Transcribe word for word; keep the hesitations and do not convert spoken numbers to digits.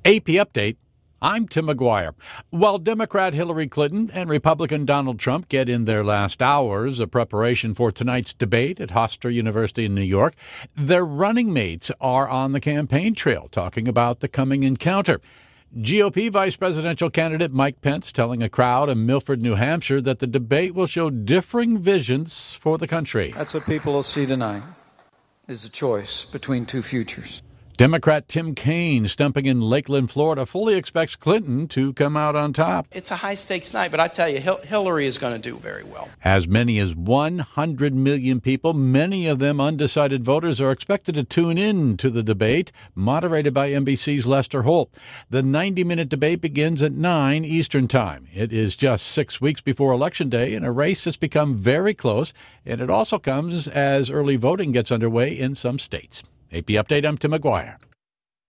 A P Update. I'm Tim McGuire. While Democrat Hillary Clinton and Republican Donald Trump get in their last hours of preparation for tonight's debate at Hofstra University in New York, their running mates are on the campaign trail talking about the coming encounter. G O P Vice Presidential candidate Mike Pence telling a crowd in Milford, New Hampshire, that the debate will show differing visions for the country. That's what people will see tonight, is a choice between two futures. Democrat Tim Kaine, stumping in Lakeland, Florida, fully expects Clinton to come out on top. It's a high-stakes night, but I tell you, Hillary is going to do very well. As many as one hundred million people, many of them undecided voters, are expected to tune in to the debate, moderated by N B C's Lester Holt. The ninety-minute debate begins at nine Eastern Time. It is just six weeks before Election Day in a race that's become very close, and it also comes as early voting gets underway in some states. A P Update, I'm Tim McGuire.